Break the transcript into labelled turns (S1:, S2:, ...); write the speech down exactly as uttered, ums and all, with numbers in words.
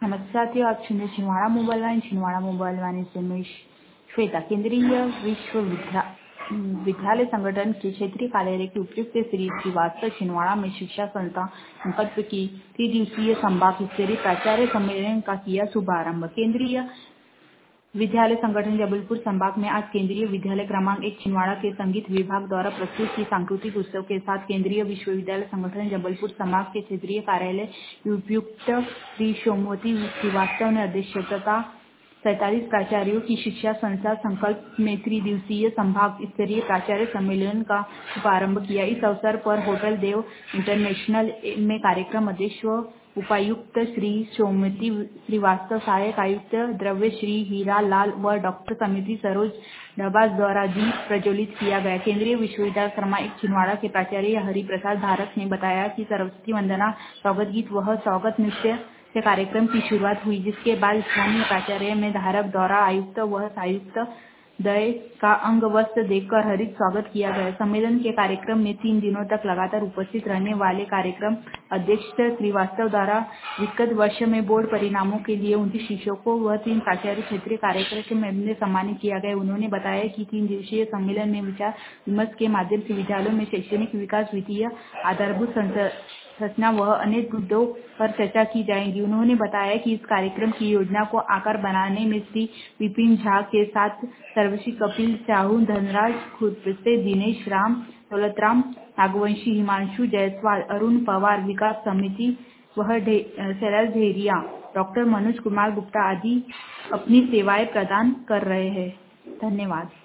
S1: नमस्ते साथियों, आप सुन रहे छिंदवाड़ा मोबाइल वाणी छिंदवाड़ा मोबाइल वाणी से मैं श्वेता। केंद्रीय विश्वविद्या विद्यालय संगठन के क्षेत्रीय कार्यालय के उपयुक्त श्री श्रीवास्तव छिंदवाड़ा में शिक्षा संस्था संकल्प की त्रिदिवसीय संभाग स्तरीय प्राचार्य सम्मेलन का किया शुभारंभ। केंद्रीय विद्यालय संगठन जबलपुर संभाग में आज केंद्रीय विद्यालय क्रमांक एक छिंदवाड़ा के संगीत विभाग द्वारा प्रस्तुत की सांस्कृतिक उत्सव के साथ केंद्रीय विश्वविद्यालय संगठन जबलपुर संभाग के क्षेत्रीय कार्यालय उपायुक्त श्री सोमवती श्रीवास्तव ने अध्यक्षता सैंतालीस प्राचार्यों की शिक्षा संस्था संकल्प में त्रिदिवसीय संभाग स्तरीय प्राचार्य सम्मेलन का शुभारंभ किया। इस अवसर पर होटल देव इंटरनेशनल में कार्यक्रम अध्यक्ष व उपायुक्त श्री सोमवती श्रीवास्तव, सहायक आयुक्त द्रव्य श्री हीरा लाल व डॉक्टर समिति सरोज डबास द्वारा दीप प्रज्वलित किया गया। केंद्रीय विश्वविद्यालय क्रमांक एक छिंदवाड़ा के प्राचार्य हरिप्रसाद धारक ने बताया कि सरस्वती वंदना, स्वागत गीत व स्वागत नृत्य से कार्यक्रम की शुरुआत हुई, जिसके बाद स्थानीय प्राचार्य में धारक द्वारा आयुक्त व सहायुक्त दय का अंग वस्त्र देकर हरित स्वागत किया गया। सम्मेलन के कार्यक्रम में तीन दिनों तक लगातार उपस्थित रहने वाले कार्यक्रम अध्यक्ष श्रीवास्तव द्वारा विगत वर्ष में बोर्ड परिणामों के लिए उनतीस शिक्षकों व तीन प्राचार्य क्षेत्रीय कार्यक्रम में सम्मानित किया गया। उन्होंने बताया कि तीन दिवसीय सम्मेलन में विचार विमर्श के माध्यम से विद्यालयों में शैक्षणिक विकास, वित्तीय आधारभूत संरचना व अनेक मुद्दों पर चर्चा की जाएगी। उन्होंने बताया कि इस कार्यक्रम की योजना को आकार बनाने में श्री विपिन झा के साथ सर्वश्री कपिल साहू, धनराज खुरपसे, दिनेश राम, दौलतराम नागवंशी, हिमांशु जायसवाल, अरुण पवार, विकास समिति वह शैलेश ढेरिया, डॉक्टर मनोज कुमार गुप्ता आदि अपनी सेवाएं प्रदान कर रहे हैं। धन्यवाद।